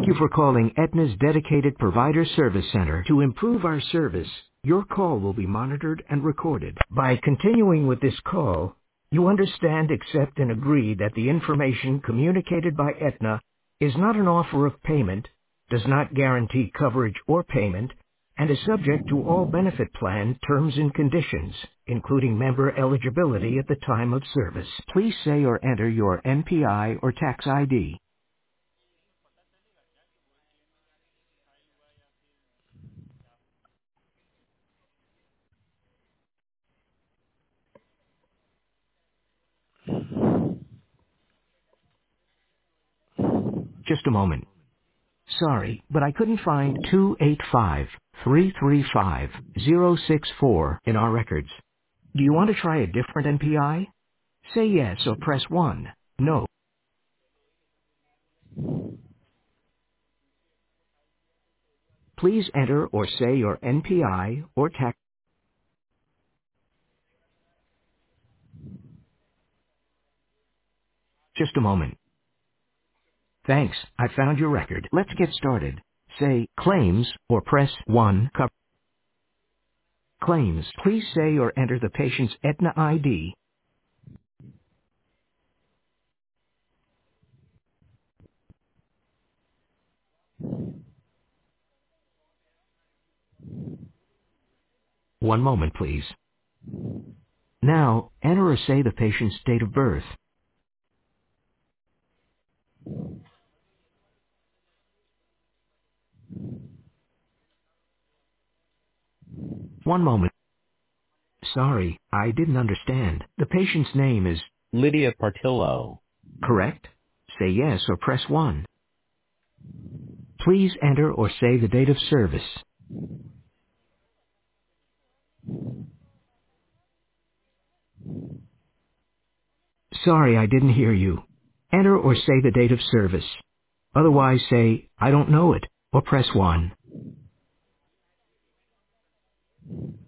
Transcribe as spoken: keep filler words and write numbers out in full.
Thank you for calling Aetna's dedicated provider service center. To improve our service, your call will be monitored and recorded. By continuing with this call, you understand, accept, and agree that the information communicated by Aetna is not an offer of payment, does not guarantee coverage or payment, and is subject to all benefit plan terms and conditions, including member eligibility at the time of service. Please say or enter your N P I or tax I D. Just a moment. Sorry, but I couldn't find two eight five, three three five, zero six four in our records. Do you want to try a different N P I? Say yes or press one. No. Please enter or say your N P I or tax. Just a moment. Thanks, I found your record. Let's get started. Say claims or press one. Co- claims. Please say or enter the patient's Aetna I D. One moment, please. Now, enter or say the patient's date of birth. One moment. Sorry, I didn't understand. The patient's name is Lydia Partillo. correct. Say yes or press one. Please enter or say the date of service. Sorry, I didn't hear you. Enter or say the date of service. Otherwise say, I don't know it, or press one.